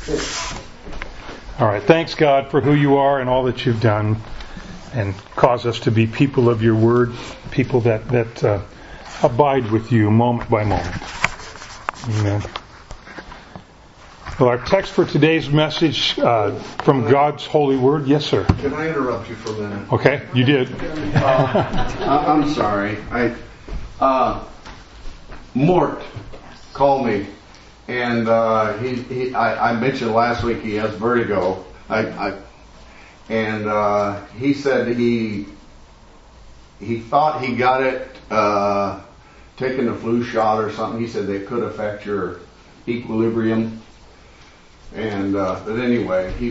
All right. Thanks, God, for who you are and all that you've done, and cause us to be people of your word, people that abide with you moment by moment. Amen. Well, our text for today's message from God's holy word. Yes, sir. Can I interrupt you for a minute? Okay, you did. I'm sorry. Mort called me, and I mentioned last week he has vertigo. He said he thought he got it taking a flu shot or something. He said they could affect your equilibrium. But anyway, he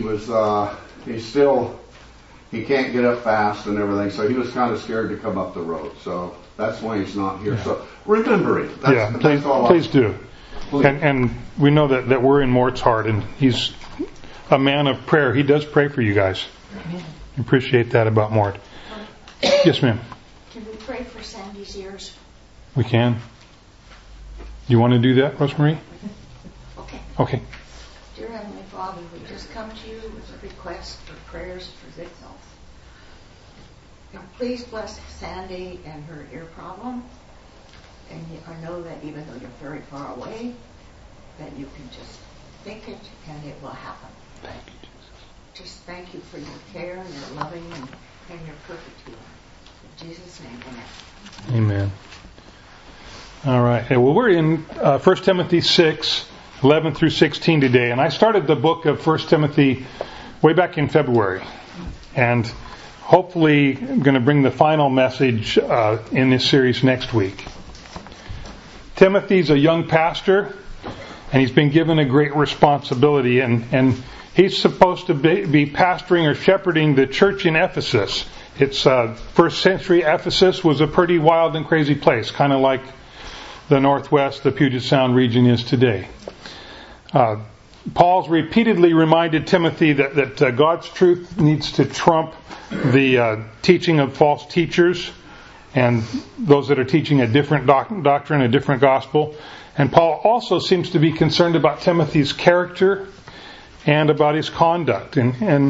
can't get up fast and everything, so he was kind of scared to come up the road. So that's why he's not here. Yeah. So remember it. Please do. Please. And we know that we're in Mort's heart, and he's a man of prayer. He does pray for you guys. Amen. Appreciate that about Mort. Yes, ma'am. Can we pray for Sandy's ears? We can. You want to do that, Rosemary? Okay. Dear Heavenly Father, we just come to you with a request for prayers for Zigzag. And please bless Sandy and her ear problem. And I know that even though you're very far away, that you can just think it and it will happen. Thank you, Jesus. Just thank you for your care and your loving and your perfect healing. In Jesus' name, amen. Amen. All right. Well, we're in 1 Timothy 6, 11 through 16 today. And I started the book of 1 Timothy way back in February. And hopefully I'm going to bring the final message in this series next week. Timothy's a young pastor, and he's been given a great responsibility. And he's supposed to be pastoring or shepherding the church in Ephesus. It's first century Ephesus was a pretty wild and crazy place, kind of like the Northwest, the Puget Sound region is today. Paul's repeatedly reminded Timothy that God's truth needs to trump the teaching of false teachers and those that are teaching a different doctrine, a different gospel. And Paul also seems to be concerned about Timothy's character and about his conduct. And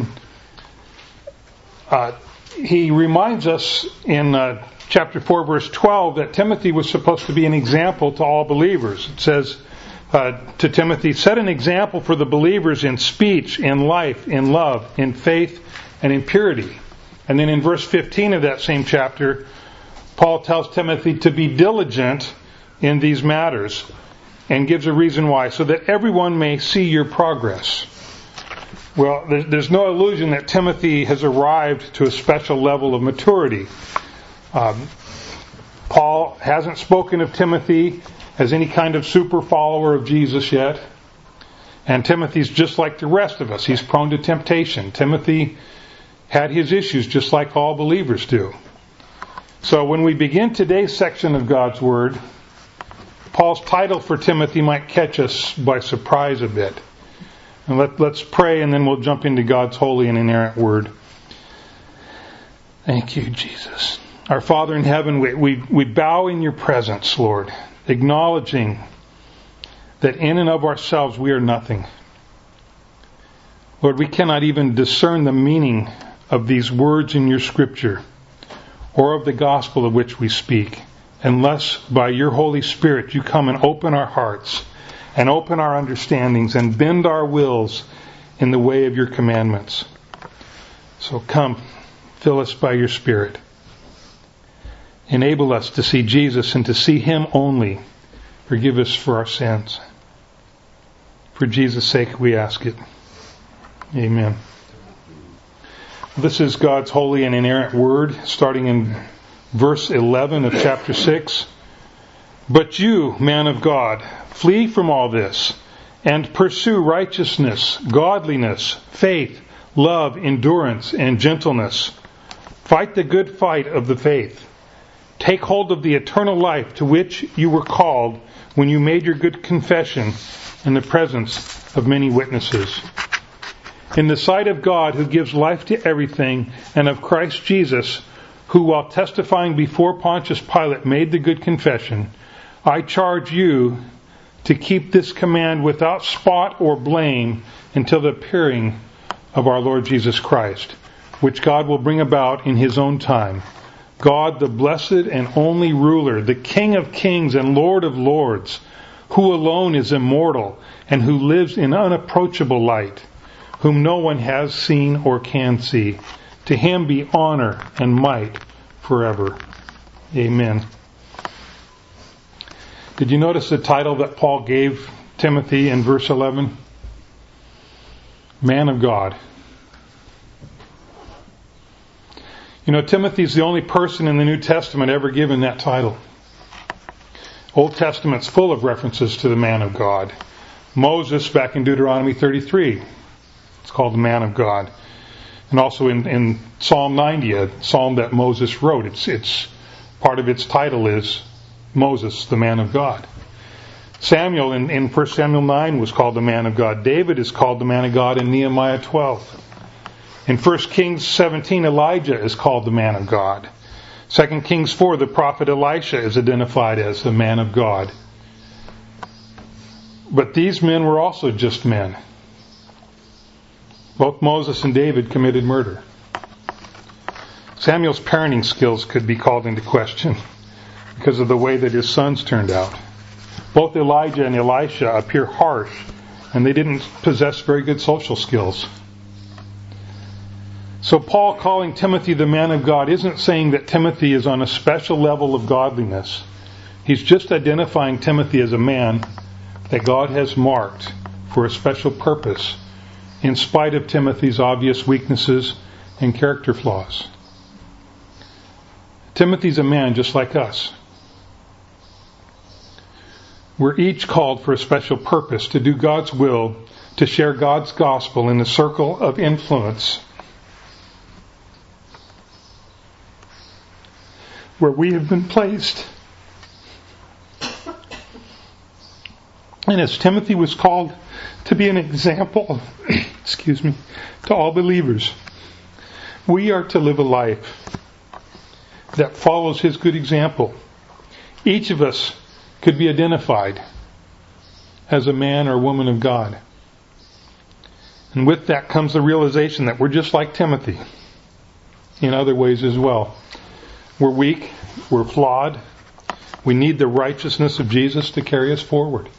he reminds us in chapter 4, verse 12, that Timothy was supposed to be an example to all believers. It says to Timothy, set an example for the believers in speech, in life, in love, in faith, and in purity. And then in verse 15 of that same chapter, Paul tells Timothy to be diligent in these matters and gives a reason why, so that everyone may see your progress. Well, there's no illusion that Timothy has arrived to a special level of maturity. Paul hasn't spoken of Timothy as any kind of super follower of Jesus yet. And Timothy's just like the rest of us. He's prone to temptation. Timothy had his issues just like all believers do. So when we begin today's section of God's Word, Paul's title for Timothy might catch us by surprise a bit. And let's pray, and then we'll jump into God's holy and inerrant Word. Thank you, Jesus. Our Father in heaven, we bow in your presence, Lord, acknowledging that in and of ourselves we are nothing. Lord, we cannot even discern the meaning of these words in your Scripture or of the gospel of which we speak, unless by your Holy Spirit you come and open our hearts and open our understandings and bend our wills in the way of your commandments. So come, fill us by your Spirit. Enable us to see Jesus and to see Him only. Forgive us for our sins. For Jesus' sake we ask it. Amen. This is God's holy and inerrant Word, starting in verse 11 of chapter 6. But you, man of God, flee from all this and pursue righteousness, godliness, faith, love, endurance, and gentleness. Fight the good fight of the faith. Take hold of the eternal life to which you were called when you made your good confession in the presence of many witnesses. In the sight of God, who gives life to everything, and of Christ Jesus, who while testifying before Pontius Pilate made the good confession, I charge you to keep this command without spot or blame until the appearing of our Lord Jesus Christ, which God will bring about in His own time. God, the blessed and only ruler, the King of kings and Lord of lords, who alone is immortal and who lives in unapproachable light, whom no one has seen or can see. To Him be honor and might forever. Amen. Did you notice the title that Paul gave Timothy in verse 11? Man of God. You know, Timothy's the only person in the New Testament ever given that title. Old Testament's full of references to the man of God. Moses, back in Deuteronomy 33, it's called the man of God. And also in Psalm 90, a psalm that Moses wrote, it's part of its title is Moses, the man of God. Samuel in 1 Samuel 9 was called the man of God. David is called the man of God in Nehemiah 12. In 1 Kings 17, Elijah is called the man of God. 2 Kings 4, the prophet Elisha is identified as the man of God. But these men were also just men. Both Moses and David committed murder. Samuel's parenting skills could be called into question because of the way that his sons turned out. Both Elijah and Elisha appear harsh, and they didn't possess very good social skills. So Paul calling Timothy the man of God isn't saying that Timothy is on a special level of godliness. He's just identifying Timothy as a man that God has marked for a special purpose, in spite of Timothy's obvious weaknesses and character flaws. Timothy's a man just like us. We're each called for a special purpose, to do God's will, to share God's gospel in the circle of influence where we have been placed. And as Timothy was called to be an example, to all believers, we are to live a life that follows his good example. Each of us could be identified as a man or woman of God. And with that comes the realization that we're just like Timothy in other ways as well. We're weak, we're flawed, we need the righteousness of Jesus to carry us forward.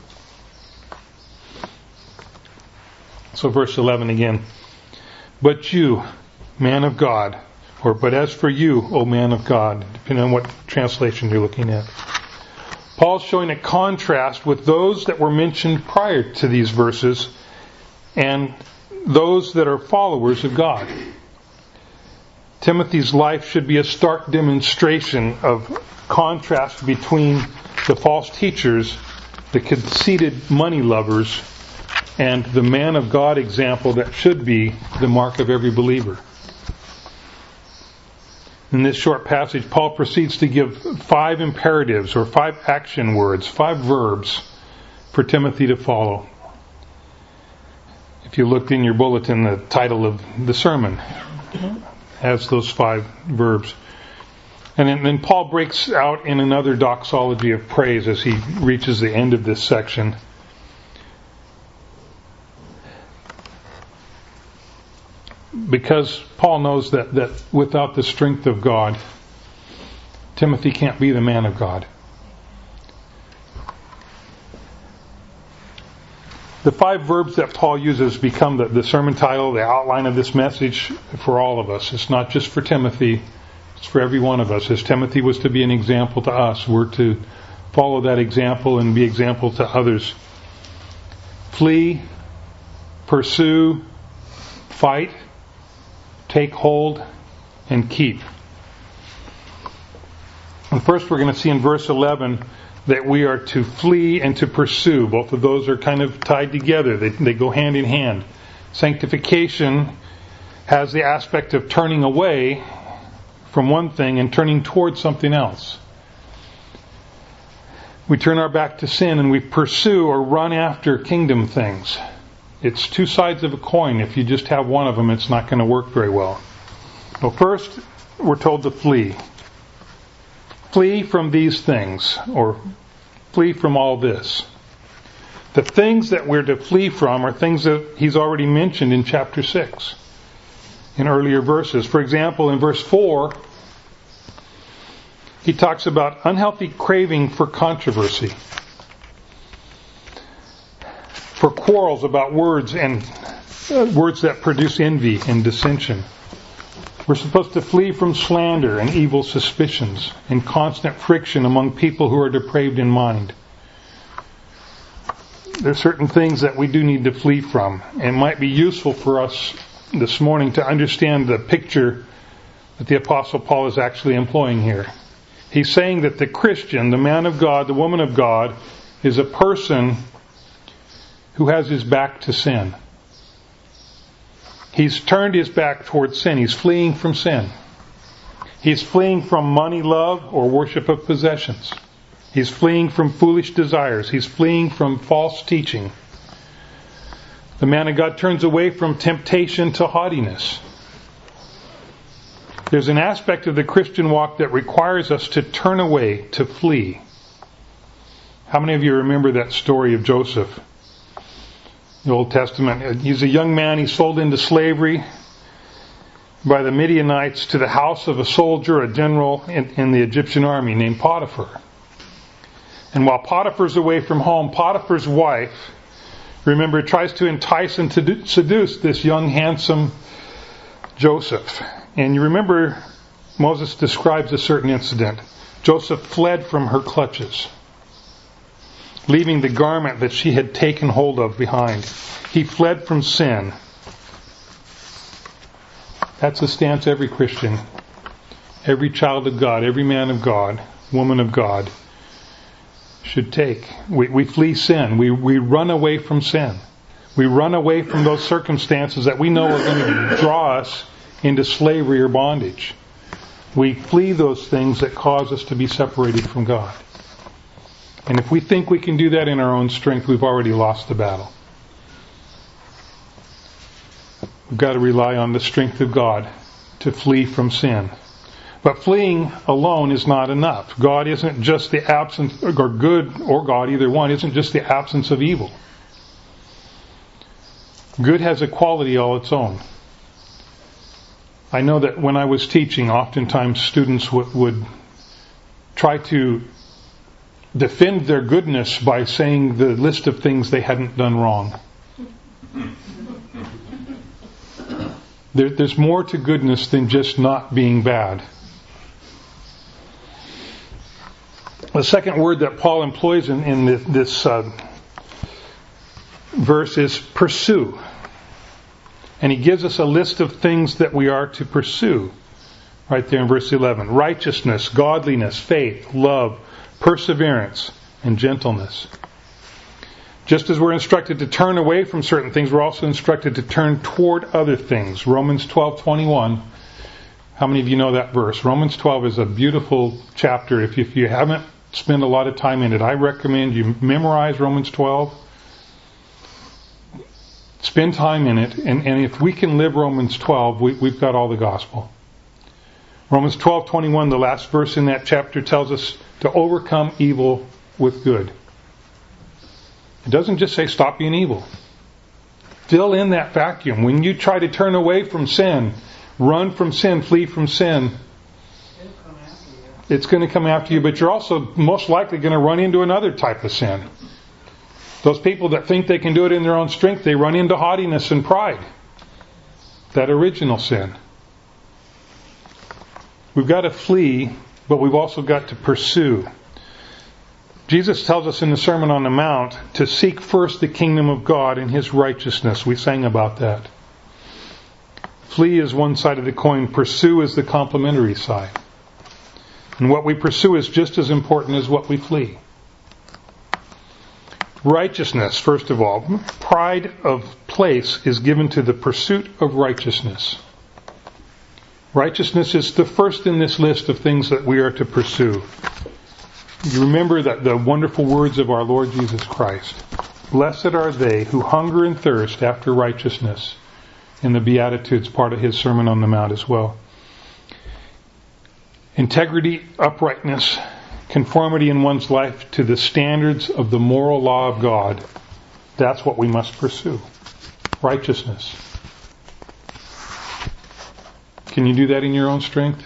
So verse 11 again. But you, man of God, or but as for you, O man of God, depending on what translation you're looking at. Paul's showing a contrast with those that were mentioned prior to these verses and those that are followers of God. Timothy's life should be a stark demonstration of contrast between the false teachers, the conceited money lovers, and the man of God example that should be the mark of every believer. In this short passage, Paul proceeds to give 5 imperatives or 5 action words, 5 verbs for Timothy to follow. If you looked in your bulletin, the title of the sermon has those 5 verbs. And then Paul breaks out in another doxology of praise as he reaches the end of this section. Because Paul knows that without the strength of God, Timothy can't be the man of God. The 5 verbs that Paul uses become the sermon title, the outline of this message for all of us. It's not just for Timothy, it's for every one of us. As Timothy was to be an example to us, we're to follow that example and be example to others. Flee, pursue, fight, take hold, and keep. And first we're going to see in verse 11 that we are to flee and to pursue. Both of those are kind of tied together. They go hand in hand. Sanctification has the aspect of turning away from one thing and turning towards something else. We turn our back to sin and we pursue or run after kingdom things. It's 2 sides of a coin. If you just have one of them, it's not going to work very well. Well, first, we're told to flee. Flee from these things, or flee from all this. The things that we're to flee from are things that he's already mentioned in chapter 6, in earlier verses. For example, in verse 4, he talks about unhealthy craving for controversy, for quarrels about words and words that produce envy and dissension. We're supposed to flee from slander and evil suspicions and constant friction among people who are depraved in mind. There are certain things that we do need to flee from, and it might be useful for us this morning to understand the picture that the Apostle Paul is actually employing here. He's saying that the Christian, the man of God, the woman of God, is a person who has his back to sin. He's turned his back towards sin. He's fleeing from sin. He's fleeing from money love or worship of possessions. He's fleeing from foolish desires. He's fleeing from false teaching. The man of God turns away from temptation to haughtiness. There's an aspect of the Christian walk that requires us to turn away, to flee. How many of you remember that story of Joseph? The Old Testament. He's a young man. He's sold into slavery by the Midianites to the house of a soldier, a general in the Egyptian army named Potiphar. And while Potiphar's away from home, Potiphar's wife, remember, tries to entice and to seduce this young, handsome Joseph. And you remember, Moses describes a certain incident. Joseph fled from her clutches, leaving the garment that she had taken hold of behind. He fled from sin. That's the stance every Christian, every child of God, every man of God, woman of God should take. We flee sin. We run away from sin. We run away from those circumstances that we know are going to draw us into slavery or bondage. We flee those things that cause us to be separated from God. And if we think we can do that in our own strength, we've already lost the battle. We've got to rely on the strength of God to flee from sin. But fleeing alone is not enough. God isn't just the absence, or good or God, either one, isn't just the absence of evil. Good has a quality all its own. I know that when I was teaching, oftentimes students would try to defend their goodness by saying the list of things they hadn't done wrong. There's more to goodness than just not being bad. The second word that Paul employs in this verse is pursue. And he gives us a list of things that we are to pursue. Right there in verse 11. Righteousness, godliness, faith, love, perseverance, and gentleness. Just as we're instructed to turn away from certain things, we're also instructed to turn toward other things. Romans 12:21. How many of you know that verse? Romans 12 is a beautiful chapter. If you haven't spent a lot of time in it, I recommend you memorize Romans 12. Spend time in it, and if we can live Romans 12, we've got all the gospel. Romans 12:21, the last verse in that chapter, tells us to overcome evil with good. It doesn't just say stop being evil. Fill in that vacuum. When you try to turn away from sin, run from sin, flee from sin, it's going to come after you, but you're also most likely going to run into another type of sin. Those people that think they can do it in their own strength, they run into haughtiness and pride. That original sin. We've got to flee, but we've also got to pursue. Jesus tells us in the Sermon on the Mount to seek first the kingdom of God and His righteousness. We sang about that. Flee is one side of the coin. Pursue is the complementary side. And what we pursue is just as important as what we flee. Righteousness, first of all. Pride of place is given to the pursuit of righteousness. Righteousness is the first in this list of things that we are to pursue. You remember that the wonderful words of our Lord Jesus Christ. Blessed are they who hunger and thirst after righteousness. In the Beatitudes, part of His Sermon on the Mount as well. Integrity, uprightness, conformity in one's life to the standards of the moral law of God That's what we must pursue. Righteousness. Can you do that in your own strength?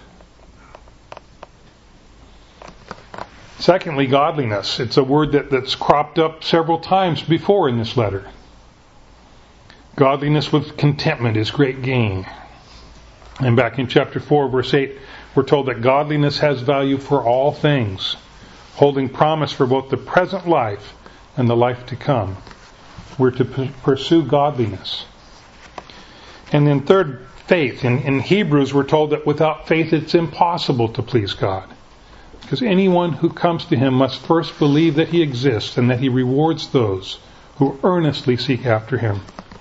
Secondly, godliness. It's a word that's cropped up several times before in this letter. Godliness with contentment is great gain. And back in chapter 4, verse 8, we're told that godliness has value for all things, holding promise for both the present life and the life to come. We're to pursue godliness. And then third, faith. In Hebrews, we're told that without faith it's impossible to please God. Because anyone who comes to Him must first believe that He exists and that He rewards those who earnestly seek after Him.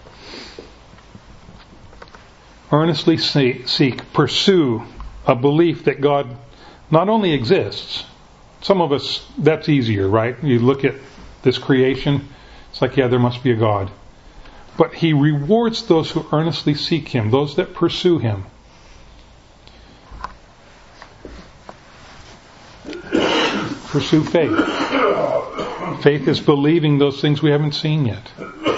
Earnestly seek, pursue a belief that God not only exists. Some of us, that's easier, right? You look at this creation, it's like, yeah, there must be a God. But He rewards those who earnestly seek Him, those that pursue Him. Pursue faith. Faith is believing those things we haven't seen yet.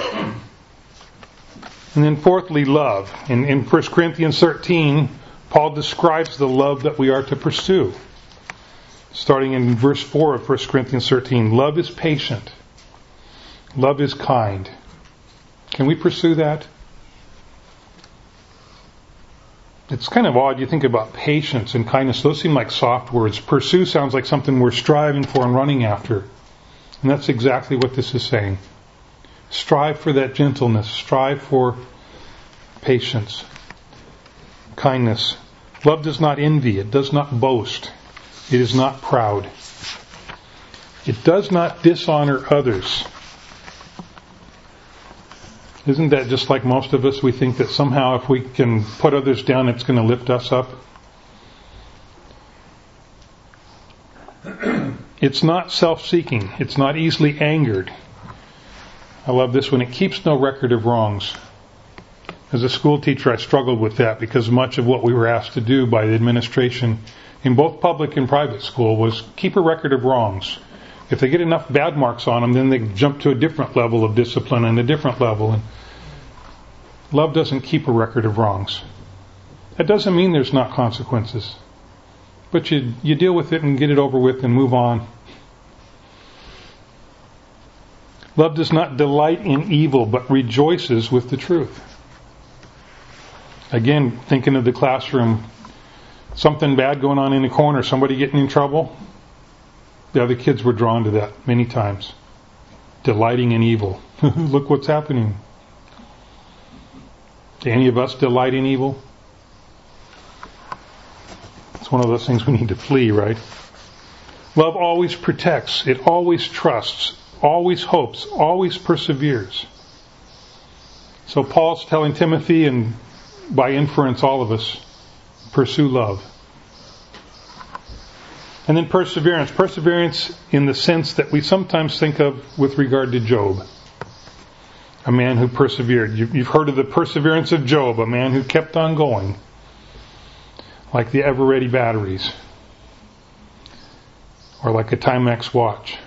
And then fourthly, love. In 1 Corinthians 13, Paul describes the love that we are to pursue. Starting in verse 4 of 1 Corinthians 13. Love is patient. Love is kind. Can we pursue that? It's kind of odd. You think about patience and kindness. Those seem like soft words. Pursue sounds like something we're striving for and running after. And that's exactly what this is saying. Strive for that gentleness. Strive for patience. Kindness. Love does not envy. It does not boast. It is not proud. It does not dishonor others. Isn't that just like most of us? We think that somehow if we can put others down, it's going to lift us up. It's not self-seeking. It's not easily angered. I love this one. It keeps no record of wrongs. As a school teacher, I struggled with that because much of what we were asked to do by the administration in both public and private school was keep a record of wrongs. If they get enough bad marks on them, then they jump to a different level of discipline and a different level. And love doesn't keep a record of wrongs. That doesn't mean there's not consequences. But you deal with it and get it over with and move on. Love does not delight in evil, but rejoices with the truth. Again, thinking of the classroom, something bad going on in the corner, somebody getting in trouble. The other kids were drawn to that many times. Delighting in evil. Look what's happening. Do any of us delight in evil? It's one of those things we need to flee, right? Love always protects. It always trusts. Always hopes. Always perseveres. So Paul's telling Timothy, and by inference all of us, pursue love. And then perseverance. Perseverance in the sense that we sometimes think of with regard to Job. A man who persevered. You've heard of the perseverance of Job, a man who kept on going. Like the ever-ready batteries. Or like a Timex watch.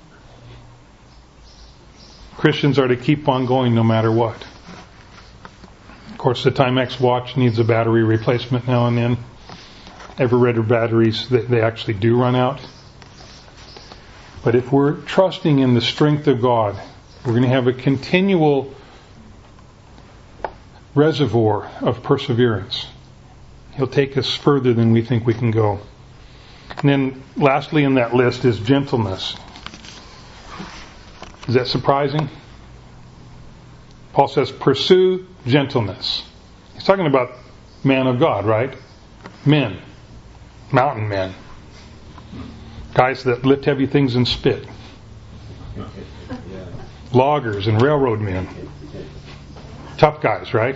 Christians are to keep on going no matter what. Of course, the Timex watch needs a battery replacement now and then. Ever-ready batteries, they actually do run out. But if we're trusting in the strength of God, we're going to have a continual reservoir of perseverance. He'll take us further than we think we can go. And then lastly in that list is gentleness. Is that surprising? Paul says, pursue gentleness. He's talking about man of God, right? Men. Mountain men. Guys that lift heavy things and spit. Loggers and railroad men. Tough guys, right?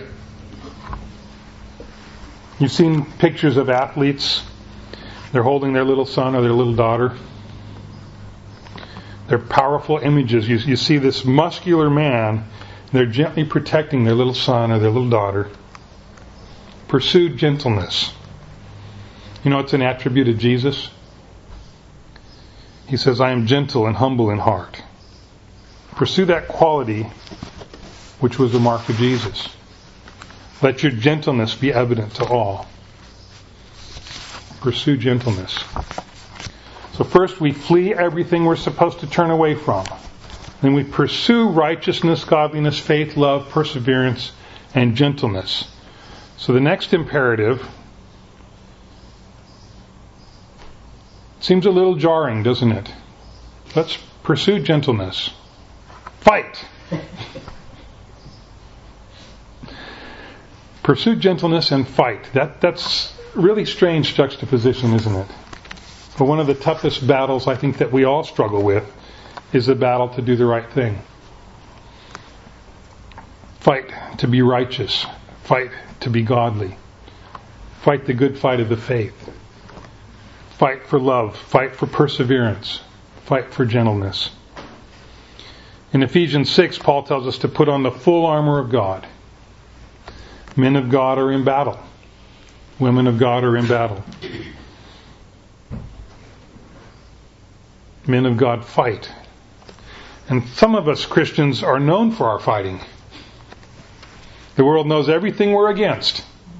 You've seen pictures of athletes. They're holding their little son or their little daughter. They're powerful images. You see this muscular man, and they're gently protecting their little son or their little daughter. Pursue gentleness. You know, it's an attribute of Jesus. He says, I am gentle and humble in heart. Pursue that quality which was the mark of Jesus. Let your gentleness be evident to all. Pursue gentleness. So first we flee everything we're supposed to turn away from. Then we pursue righteousness, godliness, faith, love, perseverance, and gentleness. So the next imperative seems a little jarring, doesn't it? Let's pursue gentleness. Fight! Pursue gentleness and fight. That's really strange juxtaposition, isn't it? But one of the toughest battles I think that we all struggle with is the battle to do the right thing. Fight to be righteous. Fight to be godly. Fight the good fight of the faith. Fight for love. Fight for perseverance. Fight for gentleness. In Ephesians 6, Paul tells us to put on the full armor of God. Men of God are in battle. Women of God are in battle. Men of God fight. And some of us Christians are known for our fighting. The world knows everything we're against.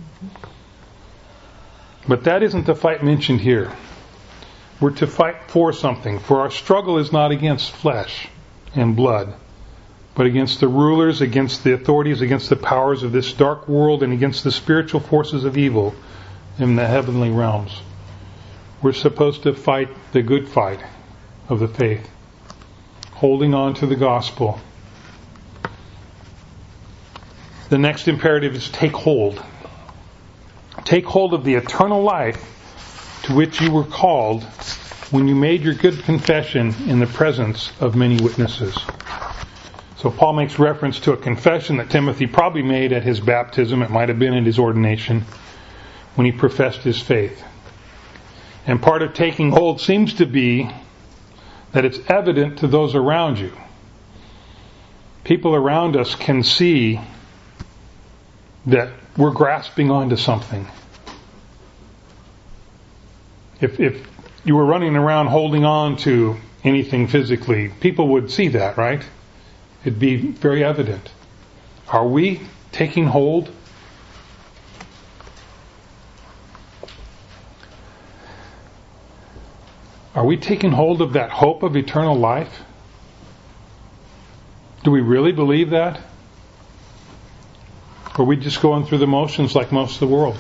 But that isn't the fight mentioned here. We're to fight for something. For our struggle is not against flesh and blood, but against the rulers, against the authorities, against the powers of this dark world, and against the spiritual forces of evil in the heavenly realms. We're supposed to fight the good fight of the faith, holding on to the gospel. The next imperative is take hold. Take hold of the eternal life to which you were called when you made your good confession in the presence of many witnesses. So Paul makes reference to a confession that Timothy probably made at his baptism. It might have been at his ordination when he professed his faith. And part of taking hold seems to be that it's evident to those around you. People around us can see that we're grasping onto something. If you were running around holding on to anything physically, people would see that, right? It'd be very evident. Are we taking hold? Are we taking hold of that hope of eternal life? Do we really believe that? Or are we just going through the motions like most of the world?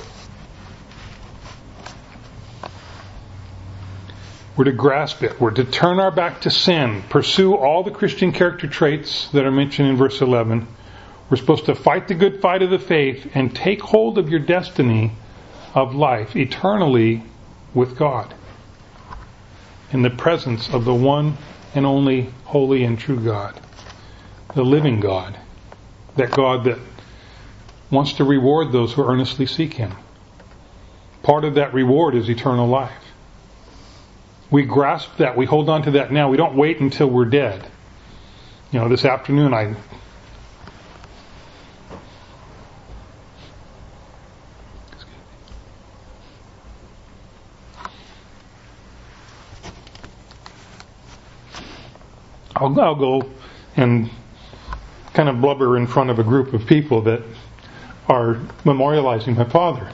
We're to grasp it. We're to turn our back to sin. Pursue all the Christian character traits that are mentioned in verse 11. We're supposed to fight the good fight of the faith and take hold of your destiny of life eternally with God, in the presence of the one and only holy and true God, the living God, that God that wants to reward those who earnestly seek Him. Part of that reward is eternal life. We grasp that. We hold on to that now. We don't wait until we're dead. You know, this afternoon I'll go and kind of blubber in front of a group of people that are memorializing my father.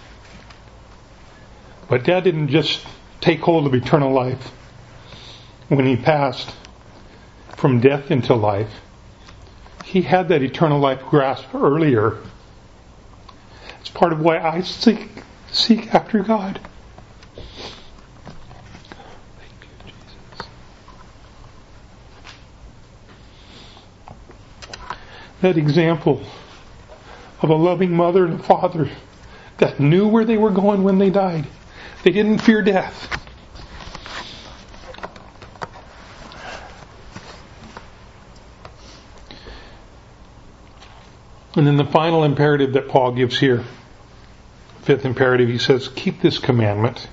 But Dad didn't just take hold of eternal life when he passed from death into life. He had that eternal life grasp earlier. It's part of why I seek after God. Thank you, Jesus. That example of a loving mother and father that knew where they were going when they died. They didn't fear death. And then the final imperative that Paul gives here, fifth imperative, he says, keep this commandment.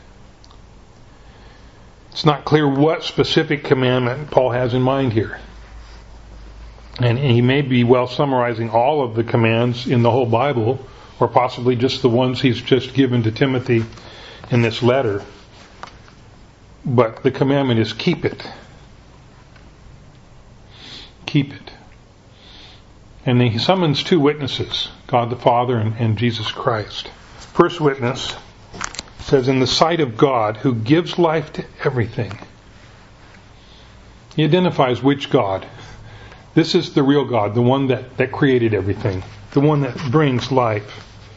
It's not clear what specific commandment Paul has in mind here. And he may be well summarizing all of the commands in the whole Bible, or possibly just the ones he's just given to Timothy in this letter. But the commandment is keep it. keep it. And he summons two witnesses, God the Father and Jesus Christ. First witness says, in the sight of God, who gives life to everything. He identifies which God. This is the real God, the one that created everything, the one that brings life.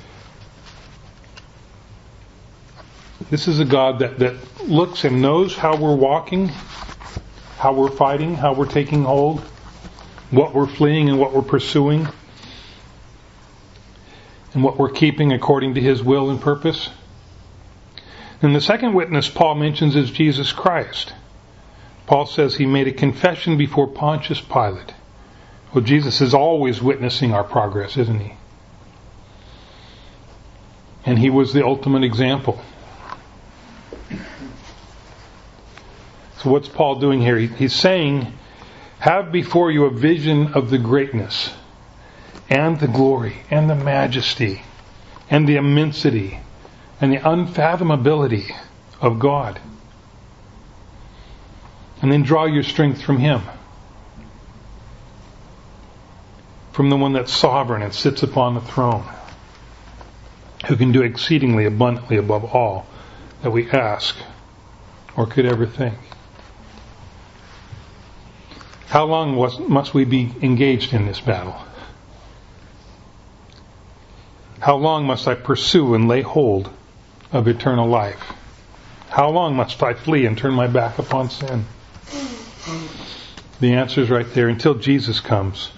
This is a God that looks and knows how we're walking, how we're fighting, how we're taking hold, what we're fleeing and what we're pursuing, and what we're keeping according to His will and purpose. And the second witness Paul mentions is Jesus Christ. Paul says he made a confession before Pontius Pilate. Well, Jesus is always witnessing our progress, isn't He? And He was the ultimate example. So what's Paul doing here? He's saying, have before you a vision of the greatness and the glory and the majesty and the immensity and the unfathomability of God. And then draw your strength from Him. From the one that's sovereign and sits upon the throne, who can do exceedingly abundantly above all that we ask or could ever think. How long must we be engaged in this battle? How long must I pursue and lay hold of eternal life? How long must I flee and turn my back upon sin? The answer is right there, until Jesus comes.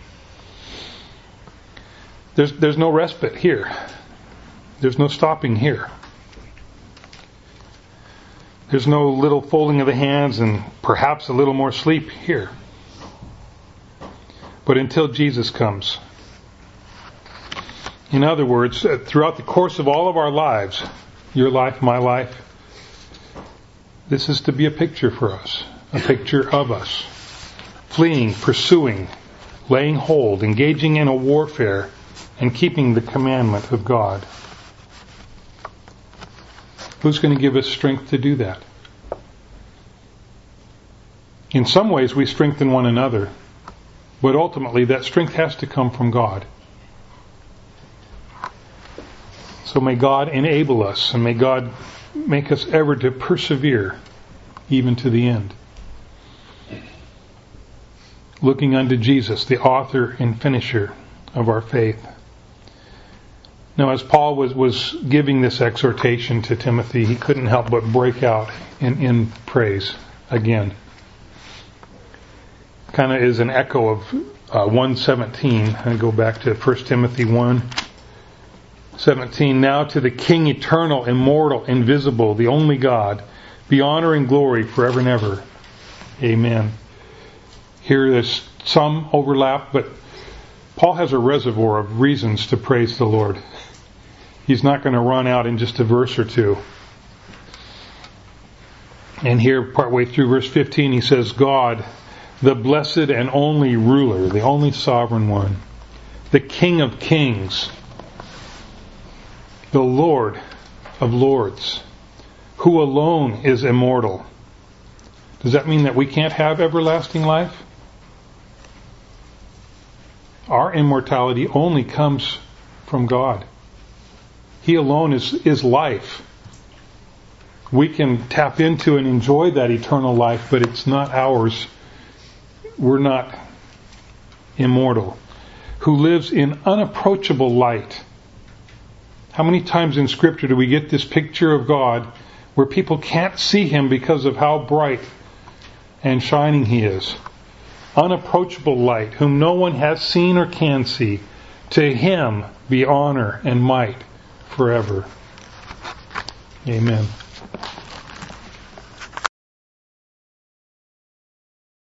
There's no respite here. There's no stopping here. There's no little folding of the hands and perhaps a little more sleep here. But until Jesus comes. In other words, throughout the course of all of our lives, your life, my life, this is to be a picture for us. A picture of us. Fleeing, pursuing, laying hold, engaging in a warfare, and keeping the commandment of God. Who's going to give us strength to do that? In some ways we strengthen one another, but ultimately that strength has to come from God. So may God enable us, and may God make us ever to persevere even to the end. Looking unto Jesus, the author and finisher of our faith. Now, as Paul was giving this exhortation to Timothy, he couldn't help but break out in praise again. Kind of is an echo of 1:17. I go back to 1 Timothy 1:17. Now to the King eternal, immortal, invisible, the only God, be honor and glory forever and ever. Amen. Here there's some overlap, but Paul has a reservoir of reasons to praise the Lord. He's not going to run out in just a verse or two. And here, partway through verse 15, he says, God, the blessed and only ruler, the only sovereign one, the King of kings, the Lord of lords, who alone is immortal. Does that mean that we can't have everlasting life? Our immortality only comes from God. He alone is life. We can tap into and enjoy that eternal life, but it's not ours. We're not immortal. Who lives in unapproachable light. How many times in Scripture do we get this picture of God where people can't see Him because of how bright and shining He is? Unapproachable light, whom no one has seen or can see. To Him be honor and might forever. Amen.